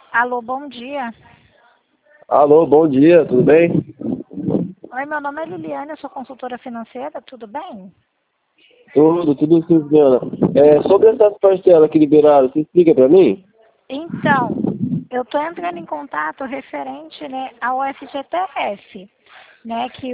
Alô, bom dia. Alô, bom dia, tudo bem? Oi, meu nome é Liliane, eu sou consultora financeira, tudo bem? Tudo sim, senhora. Sobre essas parcelas que liberaram, você explica para mim? Então, eu estou entrando em contato referente, né, ao FGTS, né, que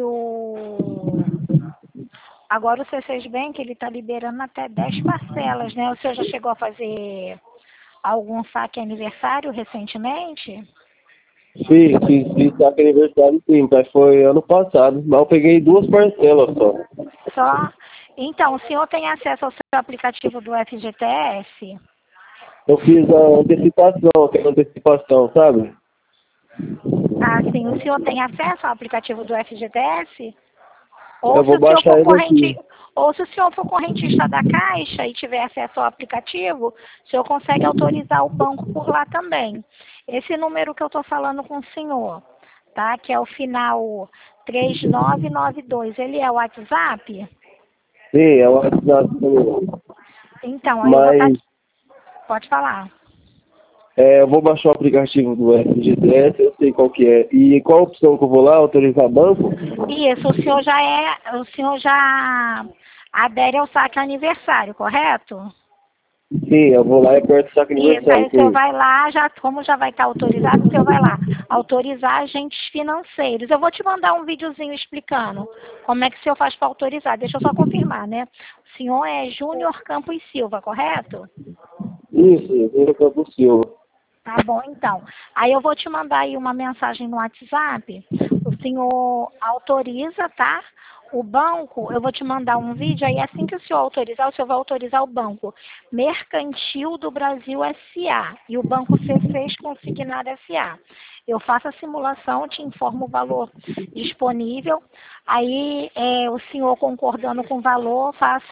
agora o C6 Bank, ele está liberando até 10 parcelas, né? O senhor já chegou a fazer algum saque aniversário recentemente? Sim, fiz saque aniversário sim, mas foi ano passado, mas eu peguei duas parcelas só. Só? Então, o senhor tem acesso ao seu aplicativo do FGTS? Eu fiz a antecipação, aquela antecipação, sabe? Ah, sim. O senhor tem acesso ao aplicativo do FGTS? Eu Ou se vou o senhor baixar for ele aqui. ou se o senhor for correntista da Caixa e tiver acesso ao aplicativo, o senhor consegue autorizar o banco por lá também. Esse número que eu estou falando com o senhor, tá? Que é o final 3992, ele é o WhatsApp? Sim, é o WhatsApp também. Então, aí eu vou estar Mas aqui. Pode falar. eu vou baixar o aplicativo do FGTS, eu sei qual que é. E qual a opção que eu vou lá, autorizar banco? Isso, o senhor já adere ao saque aniversário, correto? Sim, eu vou lá e aperto o saque Isso, aí aniversário, o senhor sim. vai lá, já, como já vai estar autorizado, o senhor vai lá, autorizar agentes financeiros. Eu vou te mandar um videozinho explicando como é que o senhor faz para autorizar. Deixa eu só confirmar, né? O senhor é Júnior Campos Silva, correto? Isso, Vila Campo Silva. Tá bom, então. Aí eu vou te mandar aí uma mensagem no WhatsApp. O senhor autoriza, tá? O banco, eu vou te mandar um vídeo, aí assim que o senhor autorizar, o senhor vai autorizar o Banco Mercantil do Brasil S.A. e o Banco C6 Consignado S.A. Eu faço a simulação, te informo o valor disponível. Aí, o senhor concordando com o valor,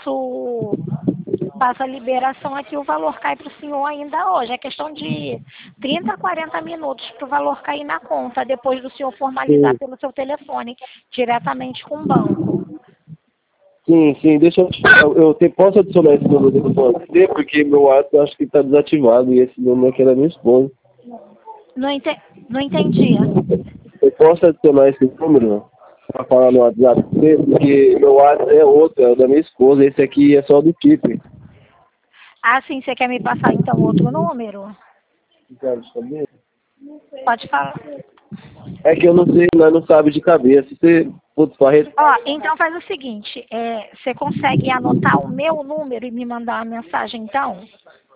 faço a liberação aqui, o valor cai para o senhor ainda hoje. É questão de 30 a 40 minutos para o valor cair na conta, depois do senhor formalizar Sim. pelo seu telefone, diretamente com o banco. Sim, deixa eu te falar. Posso adicionar esse número do banco? Porque meu WhatsApp acho que está desativado e esse número aqui é da minha esposa. Não, não entendi. Eu posso adicionar esse número para falar no WhatsApp com você? Porque meu WhatsApp é outro, é o da minha esposa. Esse aqui é só do Keep. Ah, sim, você quer me passar então outro número? Pode falar. É que eu não sei, nós não sabe de cabeça. Você, putz, Ó, então faz o seguinte, você consegue anotar o meu número e me mandar uma mensagem então?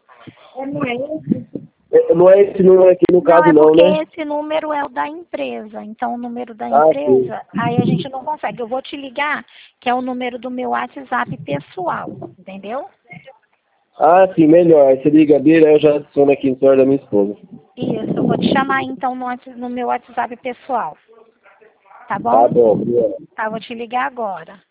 não é esse número aqui no Não, caso é não, porque né? esse número é o da empresa. Então, o número da Ah, sim. empresa, aí a gente não consegue. Eu vou te ligar, que é o número do meu WhatsApp pessoal, entendeu? Ah, sim, melhor. Aí você liga dele, aí eu já adiciono aqui no celular da minha esposa. Isso, eu vou te chamar então no meu WhatsApp pessoal, tá Tá bom? bom. Tá, vou te ligar agora.